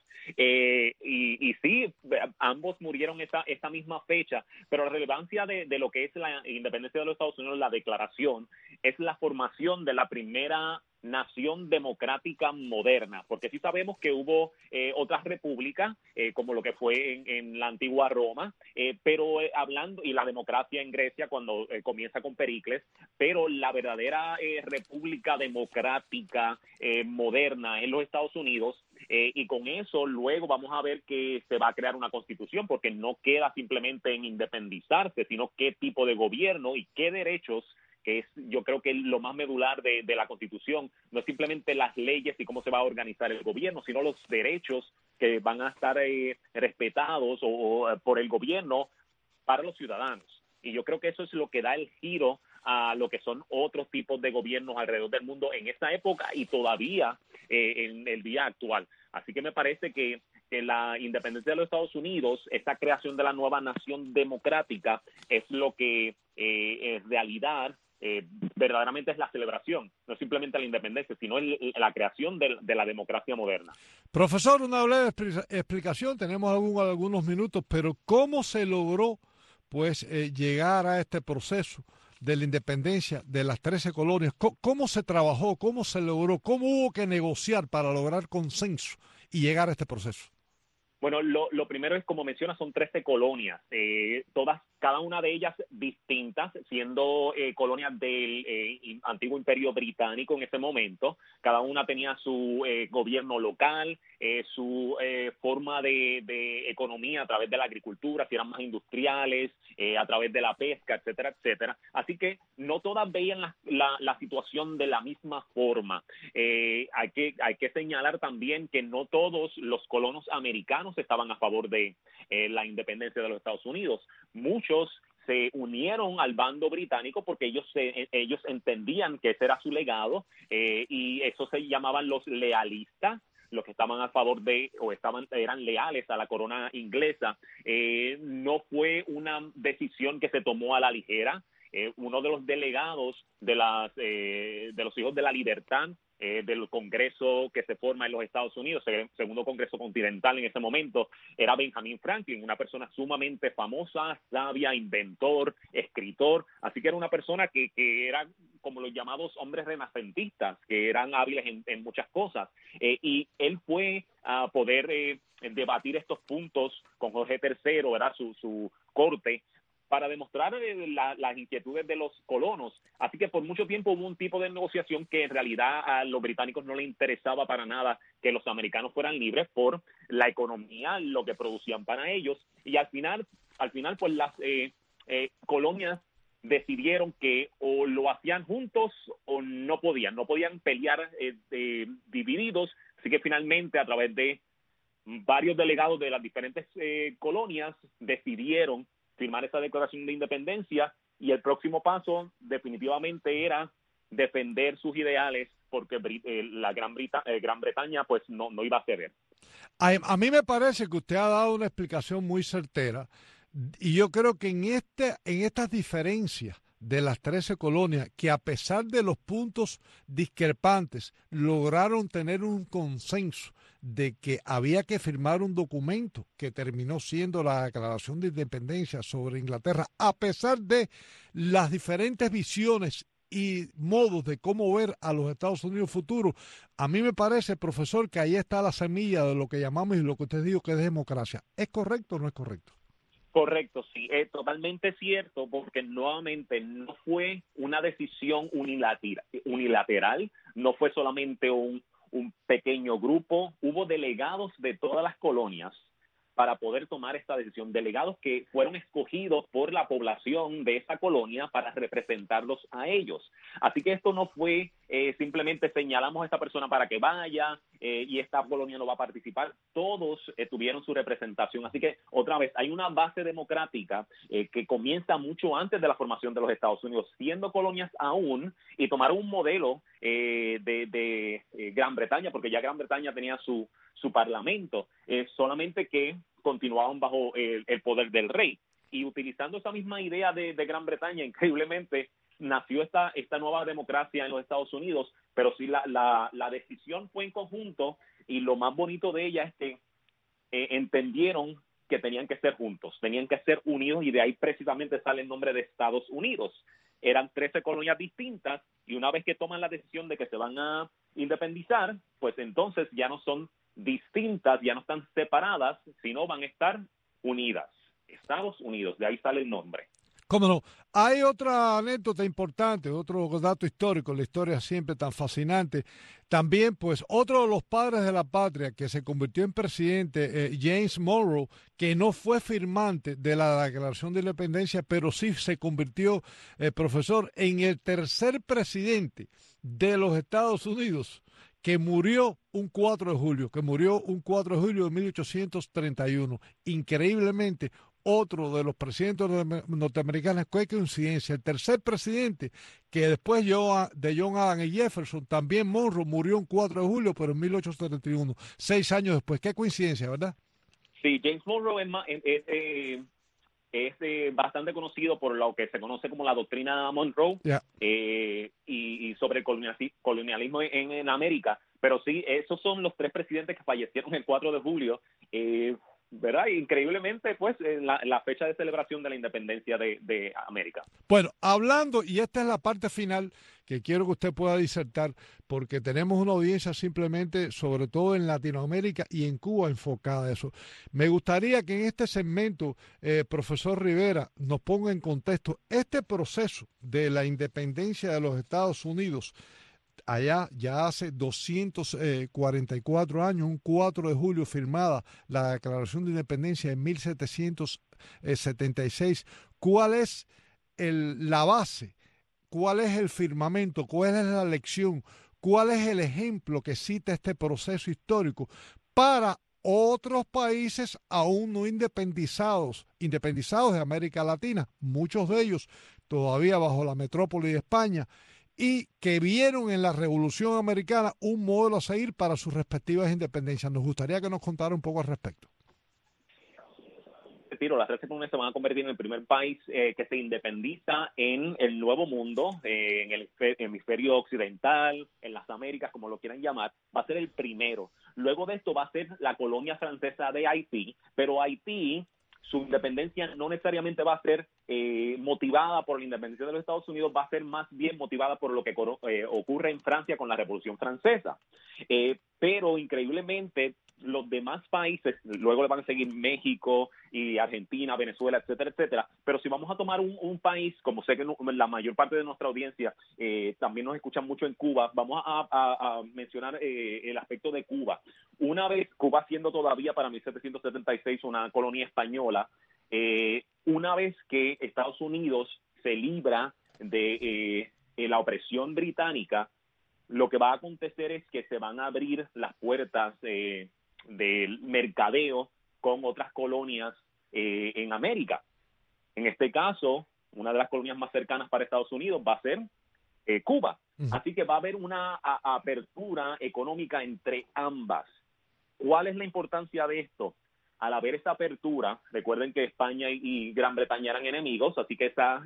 y sí, ambos murieron esta misma fecha, pero la relevancia de lo que es la independencia de los Estados Unidos, la declaración, es la formación de la primera nación democrática moderna, porque sí sabemos que hubo otras repúblicas, como lo que fue en la antigua Roma, pero hablando, y la democracia en Grecia cuando comienza con Pericles, pero la verdadera república democrática moderna en los Estados Unidos, y con eso luego vamos a ver que se va a crear una constitución, porque no queda simplemente en independizarse, sino qué tipo de gobierno y qué derechos, que es, yo creo que lo más medular de la Constitución, no es simplemente las leyes y cómo se va a organizar el gobierno, sino los derechos que van a estar respetados por el gobierno para los ciudadanos. Y yo creo que eso es lo que da el giro a lo que son otros tipos de gobiernos alrededor del mundo en esa época y todavía en el día actual. Así que me parece que la independencia de los Estados Unidos, esta creación de la nueva nación democrática, es lo que en realidad verdaderamente es la celebración, no simplemente la independencia, sino la creación de la democracia moderna. Profesor, una breve explicación, tenemos algunos minutos, pero ¿cómo se logró llegar a este proceso de la independencia de las 13 colonias? ¿Cómo se trabajó? ¿Cómo se logró? ¿Cómo hubo que negociar para lograr consenso y llegar a este proceso? Bueno, lo primero es, como mencionas, son 13 colonias, cada una de ellas distintas, siendo colonias del antiguo Imperio Británico en ese momento. Cada una tenía su gobierno local, su forma de economía a través de la agricultura, si eran más industriales, a través de la pesca, etcétera, etcétera. Así que no todas veían la situación de la misma forma. Hay que señalar también que no todos los colonos americanos estaban a favor de la independencia de los Estados Unidos. Muchos se unieron al bando británico porque ellos entendían que ese era su legado, y eso se llamaban los lealistas, los que estaban a favor de eran leales a la corona inglesa. No fue una decisión que se tomó a la ligera. Uno de los delegados de los Hijos de la Libertad, del Congreso que se forma en los Estados Unidos, el segundo Congreso Continental en ese momento, era Benjamin Franklin, una persona sumamente famosa, sabia, inventor, escritor. Así que era una persona que era como los llamados hombres renacentistas, que eran hábiles en muchas cosas. Y él fue a poder debatir estos puntos con Jorge III, ¿verdad? Su corte, para demostrar las inquietudes de los colonos. Así que por mucho tiempo hubo un tipo de negociación que en realidad a los británicos no les interesaba para nada que los americanos fueran libres por la economía, lo que producían para ellos. Y al final pues las colonias decidieron que o lo hacían juntos o no podían pelear divididos. Así que finalmente, a través de varios delegados de las diferentes colonias, decidieron firmar esa declaración de independencia, y el próximo paso definitivamente era defender sus ideales, porque la Gran Bretaña pues no iba a ceder. A mí me parece que usted ha dado una explicación muy certera, y yo creo que en estas diferencias de las 13 colonias, que a pesar de los puntos discrepantes lograron tener un consenso de que había que firmar un documento que terminó siendo la Declaración de Independencia sobre Inglaterra, a pesar de las diferentes visiones y modos de cómo ver a los Estados Unidos futuros. A mí me parece, profesor, que ahí está la semilla de lo que llamamos y lo que usted dijo que es democracia. ¿Es correcto o no es correcto? Correcto, sí, es totalmente cierto, porque nuevamente no fue una decisión unilateral, no fue solamente un pequeño grupo, hubo delegados de todas las colonias para poder tomar esta decisión, delegados que fueron escogidos por la población de esa colonia para representarlos a ellos. Así que esto no fue simplemente señalamos a esta persona para que vaya y esta colonia no va a participar. Todos tuvieron su representación. Así que, otra vez, hay una base democrática que comienza mucho antes de la formación de los Estados Unidos, siendo colonias aún, y tomaron un modelo de Gran Bretaña, porque ya Gran Bretaña tenía su parlamento, solamente que continuaban bajo el poder del rey. Y utilizando esa misma idea de Gran Bretaña, increíblemente, nació esta nueva democracia en los Estados Unidos, pero sí la decisión fue en conjunto, y lo más bonito de ella es que entendieron que tenían que ser juntos, tenían que ser unidos, y de ahí precisamente sale el nombre de Estados Unidos. Eran 13 colonias distintas, y y una vez que toman la decisión de que se van a independizar, pues entonces ya no son distintas, ya no están separadas, sino van a estar unidas. Estados Unidos, de ahí sale el nombre. ¿Cómo no? Hay otra anécdota importante, otro dato histórico, la historia siempre tan fascinante. También, pues, otro de los padres de la patria que se convirtió en presidente, James Monroe, que no fue firmante de la Declaración de Independencia, pero sí se convirtió, profesor, en el tercer presidente de los Estados Unidos que murió un 4 de julio, de 1831. Increíblemente, otro de los presidentes norteamericanos, qué coincidencia, el tercer presidente que después de John Adams y Jefferson, también Monroe murió un 4 de julio, pero en 1831, 6 años después. Qué coincidencia, ¿verdad? Sí, James Monroe es bastante conocido por lo que se conoce como la doctrina Monroe, y sobre el colonialismo en América. Pero sí, esos son los 3 presidentes que fallecieron el 4 de julio, ¿verdad? Increíblemente, pues, la fecha de celebración de la independencia de América. Bueno, hablando, y esta es la parte final que quiero que usted pueda disertar, porque tenemos una audiencia simplemente, sobre todo en Latinoamérica y en Cuba, enfocada a eso. Me gustaría que en este segmento, profesor Rivera, nos ponga en contexto este proceso de la independencia de los Estados Unidos. Allá ya hace 244 años, un 4 de julio firmada la Declaración de Independencia en 1776. ¿Cuál es la base? ¿Cuál es el firmamento? ¿Cuál es la lección? ¿Cuál es el ejemplo que cita este proceso histórico para otros países aún no independizados de América Latina, muchos de ellos todavía bajo la metrópoli de España, y que vieron en la Revolución Americana un modelo a seguir para sus respectivas independencias? Nos gustaría que nos contara un poco al respecto. Las 13 colonias se van a convertir en el primer país que se independiza en el Nuevo Mundo, en el hemisferio occidental, en las Américas, como lo quieran llamar. Va a ser el primero. Luego de esto va a ser la colonia francesa de Haití, pero Haití, su independencia no necesariamente va a ser motivada por la independencia de los Estados Unidos, va a ser más bien motivada por lo que ocurre en Francia con la Revolución Francesa. Pero increíblemente los demás países, luego le van a seguir México y Argentina, Venezuela, etcétera, etcétera. Pero si vamos a tomar un país, como sé que la mayor parte de nuestra audiencia también nos escuchan mucho en Cuba, vamos a mencionar el aspecto de Cuba. Una vez Cuba siendo todavía para 1776 una colonia española, una vez que Estados Unidos se libra de la opresión británica, lo que va a acontecer es que se van a abrir las puertas del mercadeo con otras colonias en América. En este caso, una de las colonias más cercanas para Estados Unidos va a ser Cuba. Así que va a haber una apertura económica entre ambas. ¿Cuál es la importancia de esto? Al haber esa apertura, recuerden que España y Gran Bretaña eran enemigos, así que esa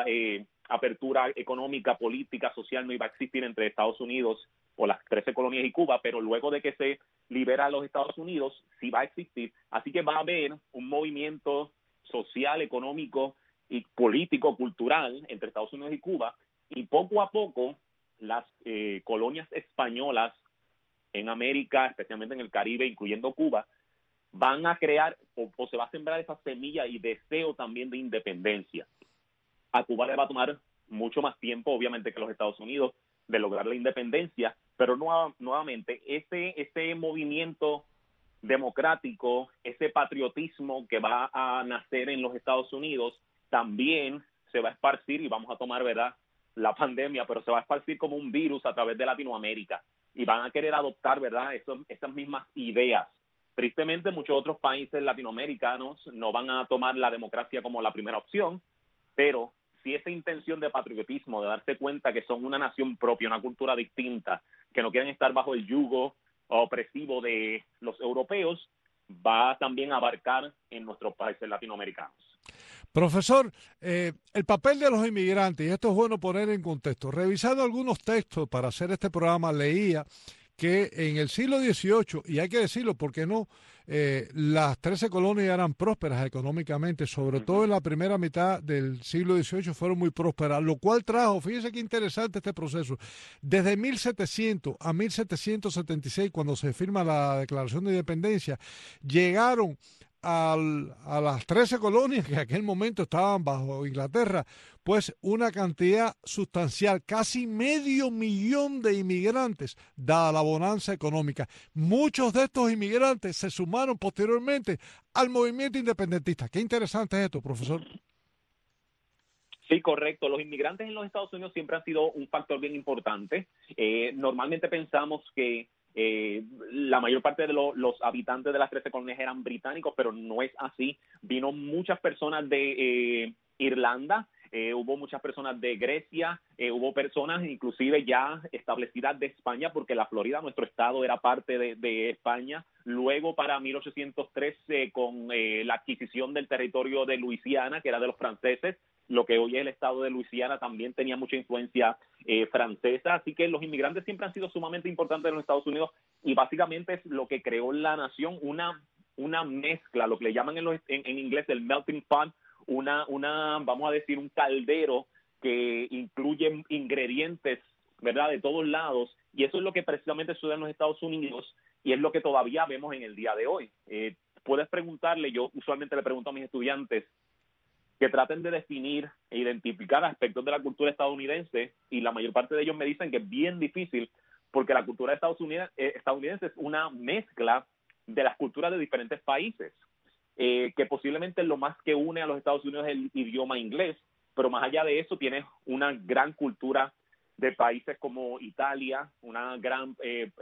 apertura económica, política, social no iba a existir entre Estados Unidos o las 13 colonias y Cuba, pero luego de que se libera a los Estados Unidos, sí va a existir. Así que va a haber un movimiento social, económico y político, cultural entre Estados Unidos y Cuba, y poco a poco las colonias españolas en América, especialmente en el Caribe, incluyendo Cuba, van a crear o se va a sembrar esa semilla y deseo también de independencia. A Cuba le va a tomar mucho más tiempo, obviamente, que los Estados Unidos de lograr la independencia, pero nuevamente ese movimiento democrático, ese patriotismo que va a nacer en los Estados Unidos, también se va a esparcir, y vamos a tomar, ¿verdad?, la pandemia, pero se va a esparcir como un virus a través de Latinoamérica, y van a querer adoptar, ¿verdad?, esas mismas ideas. Tristemente, muchos otros países latinoamericanos no van a tomar la democracia como la primera opción, pero si esa intención de patriotismo, de darse cuenta que son una nación propia, una cultura distinta, que no quieren estar bajo el yugo opresivo de los europeos, va también a abarcar en nuestros países latinoamericanos. Profesor, el papel de los inmigrantes, y esto es bueno poner en contexto. Revisando algunos textos para hacer este programa, leía que en el siglo XVIII, y hay que decirlo, ¿por qué no? Las 13 colonias eran prósperas económicamente, sobre todo en la primera mitad del siglo XVIII fueron muy prósperas, lo cual trajo, fíjese qué interesante este proceso, desde 1700 a 1776, cuando se firma la Declaración de Independencia, llegaron a las 13 colonias que en aquel momento estaban bajo Inglaterra, pues una cantidad sustancial, casi 500,000 de inmigrantes, dada la bonanza económica. Muchos de estos inmigrantes se sumaron posteriormente al movimiento independentista. Qué interesante es esto, profesor. Sí, correcto. Los inmigrantes en los Estados Unidos siempre han sido un factor bien importante. Normalmente pensamos que la mayor parte de los habitantes de las 13 colonias eran británicos, pero no es así. Vino muchas personas de Irlanda, hubo muchas personas de Grecia, hubo personas inclusive ya establecidas de España, porque la Florida, nuestro estado, era parte de España. Luego, para 1803, con la adquisición del territorio de Luisiana, que era de los franceses, lo que hoy es el estado de Luisiana, también tenía mucha influencia francesa. Así que los inmigrantes siempre han sido sumamente importantes en los Estados Unidos, y básicamente es lo que creó la nación, una mezcla, lo que le llaman en inglés el melting pot, vamos a decir, un caldero que incluye ingredientes, ¿verdad?, de todos lados, y eso es lo que precisamente sucede en los Estados Unidos, y es lo que todavía vemos en el día de hoy. Puedes preguntarle, yo usualmente le pregunto a mis estudiantes que traten de definir e identificar aspectos de la cultura estadounidense, y la mayor parte de ellos me dicen que es bien difícil, porque la cultura estadounidense es una mezcla de las culturas de diferentes países, que posiblemente lo más que une a los Estados Unidos es el idioma inglés, pero más allá de eso tiene una gran cultura de países como Italia, una gran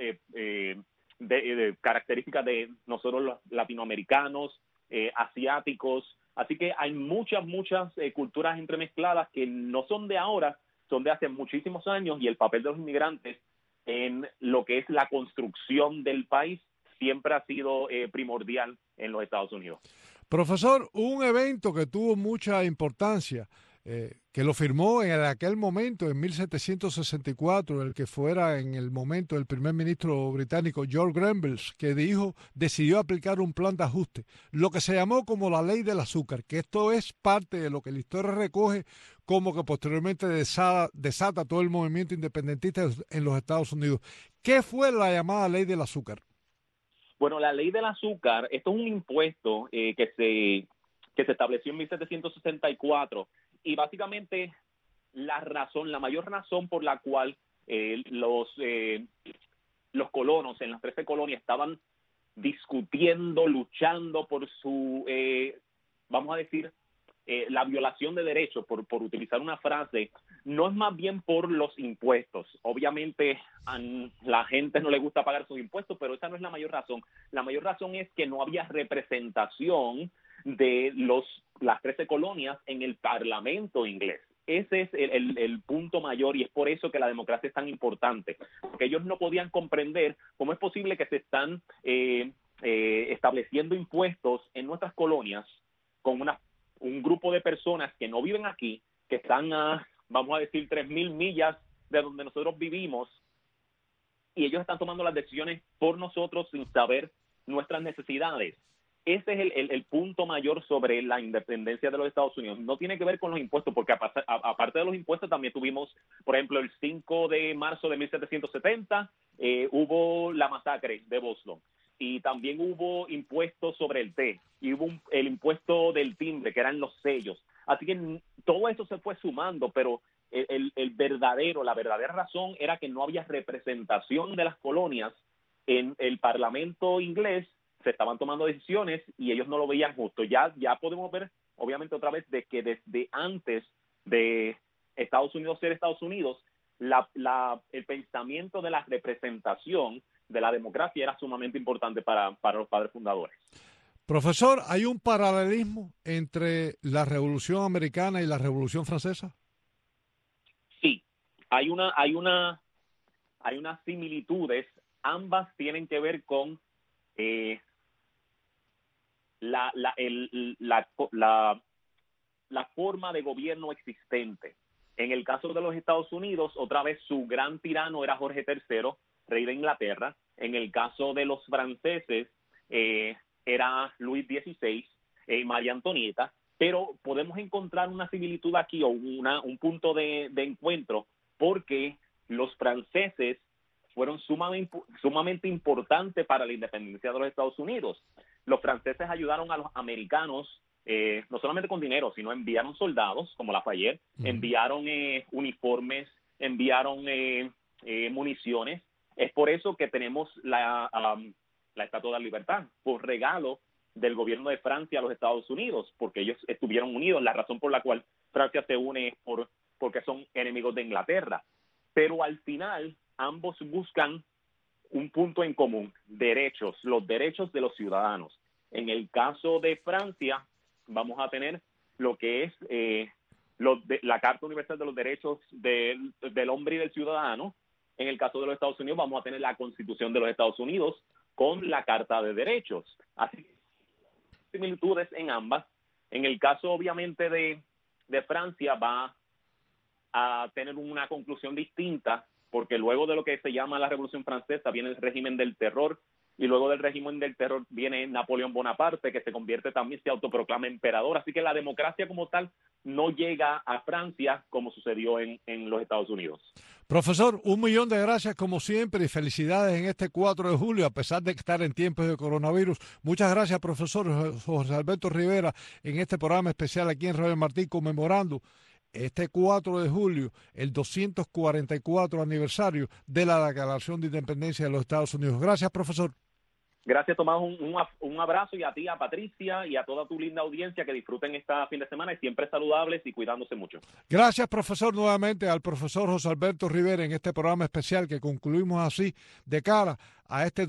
de características de nosotros los latinoamericanos, asiáticos. Así que hay muchas culturas entremezcladas que no son de ahora, son de hace muchísimos años, y el papel de los inmigrantes en lo que es la construcción del país siempre ha sido primordial en los Estados Unidos. Profesor, un evento que tuvo mucha importancia, que lo firmó en aquel momento, en 1764, el que fuera en el momento el primer ministro británico George Grenville, que decidió aplicar un plan de ajuste, lo que se llamó como la ley del azúcar, que esto es parte de lo que la historia recoge, como que posteriormente desata todo el movimiento independentista en los Estados Unidos. ¿Qué fue la llamada ley del azúcar? Bueno, la ley del azúcar, esto es un impuesto que se estableció en 1764, y básicamente la mayor razón por la cual los colonos en las 13 colonias estaban discutiendo, luchando por su, vamos a decir, la violación de derechos, por utilizar una frase, no es más bien por los impuestos. Obviamente a la gente no le gusta pagar sus impuestos, pero esa no es la mayor razón. La mayor razón es que no había representación de las 13 colonias en el Parlamento inglés. Ese es el punto mayor, y es por eso que la democracia es tan importante, porque ellos no podían comprender cómo es posible que se están estableciendo impuestos en nuestras colonias con un grupo de personas que no viven aquí, que están a, vamos a decir, 3,000 millas de donde nosotros vivimos, y ellos están tomando las decisiones por nosotros sin saber nuestras necesidades. Ese es el punto mayor sobre la independencia de los Estados Unidos. No tiene que ver con los impuestos, porque aparte de los impuestos también tuvimos, por ejemplo, el 5 de marzo de 1770, hubo la masacre de Boston. Y también hubo impuestos sobre el té, y hubo el impuesto del timbre, que eran los sellos. Así que todo eso se fue sumando, pero la verdadera razón era que no había representación de las colonias en el Parlamento inglés. Se estaban tomando decisiones y ellos no lo veían justo. Ya podemos ver, obviamente, otra vez, de que desde antes de Estados Unidos ser Estados Unidos, el pensamiento de la representación de la democracia era sumamente importante para los padres fundadores. Profesor, ¿hay un paralelismo entre la Revolución Americana y la Revolución Francesa? Sí, hay unas similitudes. Ambas tienen que ver con la forma de gobierno existente. En el caso de los Estados Unidos, otra vez su gran tirano era Jorge III. rey de Inglaterra. En el caso de los franceses, era Luis XVI, María Antonieta, pero podemos encontrar una similitud aquí o un punto de encuentro, porque los franceses fueron sumamente importantes para la independencia de los Estados Unidos. Los franceses ayudaron a los americanos, no solamente con dinero, sino enviaron soldados, como Lafayette, enviaron uniformes, enviaron municiones. Es por eso que tenemos la Estatua de la Libertad, por regalo del gobierno de Francia a los Estados Unidos, porque ellos estuvieron unidos. La razón por la cual Francia se une es porque son enemigos de Inglaterra. Pero al final, ambos buscan un punto en común: derechos, los derechos de los ciudadanos. En el caso de Francia, vamos a tener lo que es la Carta Universal de los Derechos del Hombre y del Ciudadano. En el caso de los Estados Unidos, vamos a tener la Constitución de los Estados Unidos con la Carta de Derechos. Así que similitudes en ambas. En el caso, obviamente, de Francia, va a tener una conclusión distinta, porque luego de lo que se llama la Revolución Francesa viene el régimen del terror, y luego del régimen del terror viene Napoleón Bonaparte, que se convierte también, se autoproclama emperador. Así que la democracia como tal no llega a Francia como sucedió en los Estados Unidos. Profesor, 1.000.000 de gracias como siempre y felicidades en este 4 de julio, a pesar de estar en tiempos de coronavirus. Muchas gracias, profesor José Alberto Rivera, en este programa especial aquí en Radio Martí, conmemorando este 4 de julio, el 244 aniversario de la Declaración de Independencia de los Estados Unidos. Gracias, profesor. Gracias, Tomás. Un abrazo, y a ti, a Patricia y a toda tu linda audiencia, que disfruten esta fin de semana y siempre saludables y cuidándose mucho. Gracias, profesor, nuevamente al profesor José Alberto Rivera en este programa especial que concluimos así de cara a este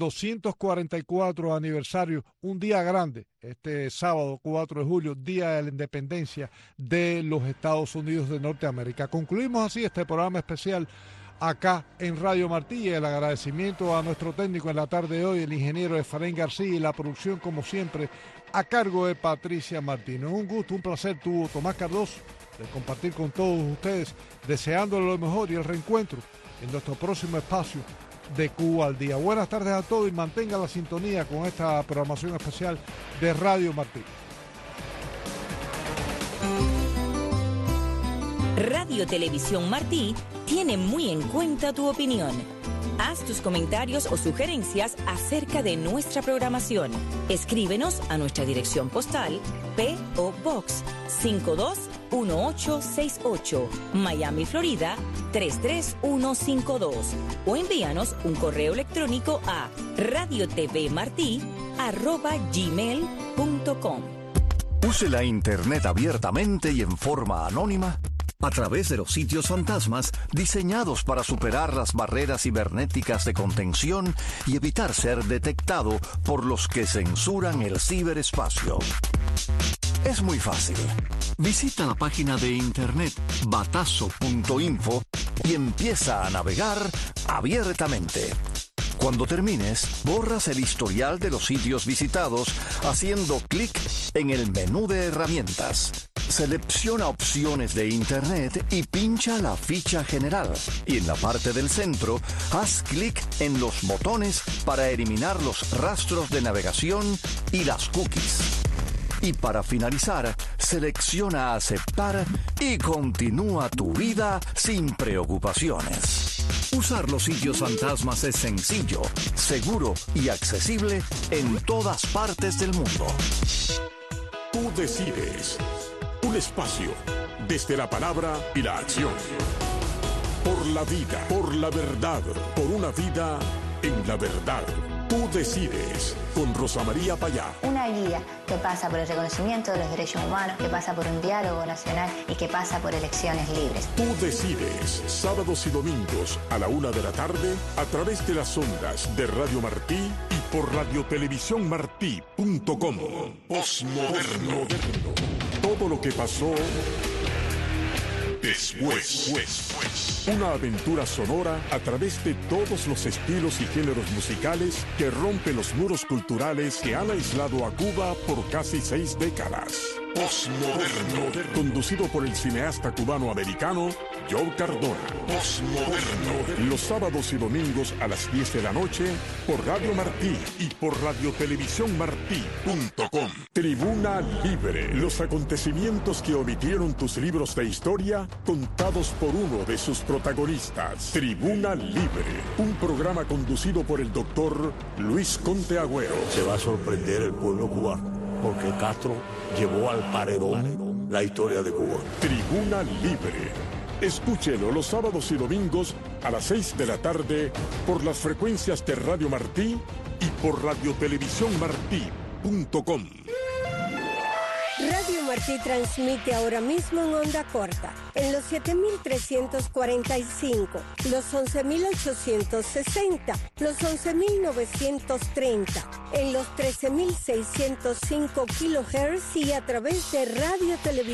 244 aniversario, un día grande, este sábado 4 de julio, Día de la Independencia de los Estados Unidos de Norteamérica. Concluimos así este programa especial acá en Radio Martí. El agradecimiento a nuestro técnico en la tarde de hoy, el ingeniero Efraín García, y la producción, como siempre, a cargo de Patricia Martínez. Un gusto, un placer tuvo Tomás Cardoso de compartir con todos ustedes, deseándole lo mejor y el reencuentro en nuestro próximo espacio de Cuba al Día. Buenas tardes a todos y mantenga la sintonía con esta programación especial de Radio Martí. Radio Televisión Martí tiene muy en cuenta tu opinión. Haz tus comentarios o sugerencias acerca de nuestra programación. Escríbenos a nuestra dirección postal P.O. Box 521868, Miami, Florida 33152, o envíanos un correo electrónico a radiotvmarti@gmail.com. Use la Internet abiertamente y en forma anónima a través de los sitios fantasmas diseñados para superar las barreras cibernéticas de contención y evitar ser detectado por los que censuran el ciberespacio. Es muy fácil. Visita la página de internet batazo.info y empieza a navegar abiertamente. Cuando termines, borras el historial de los sitios visitados haciendo clic en el menú de herramientas. Selecciona opciones de Internet y pincha la ficha general. Y en la parte del centro, haz clic en los botones para eliminar los rastros de navegación y las cookies. Y para finalizar, selecciona aceptar y continúa tu vida sin preocupaciones. Usar los sitios fantasmas es sencillo, seguro y accesible en todas partes del mundo. Tú decides. Un espacio desde la palabra y la acción. Por la vida, por la verdad, por una vida en la verdad. Tú decides, con Rosa María Payá. Una guía que pasa por el reconocimiento de los derechos humanos, que pasa por un diálogo nacional y que pasa por elecciones libres. Tú decides, sábados y domingos a la 1 de la tarde, a través de las ondas de Radio Martí y por radiotelevisiónmartí.com. Postmoderno. Todo lo que pasó después. Una aventura sonora a través de todos los estilos y géneros musicales que rompen los muros culturales que han aislado a Cuba por casi 6 décadas. Postmoderno, conducido por el cineasta cubano-americano Joe Cardona. Postmoderno, los sábados y domingos a las 10 de la noche por Radio Martí y por radiotelevisiónmartí.com. Tribuna Libre, los acontecimientos que omitieron tus libros de historia contados por uno de sus protagonistas. Tribuna Libre, un programa conducido por el doctor Luis Conte Agüero. Se va a sorprender el pueblo cubano, porque Castro llevó al paredón la historia de Cuba. Tribuna Libre. Escúchelo los sábados y domingos a las 6 de la tarde por las frecuencias de Radio Martí y por radiotelevisiónmartí.com. Radio Martí transmite ahora mismo en onda corta, en los 7.345, los 11.860, los 11.930, en los 13.605 kHz y a través de Radio Televisión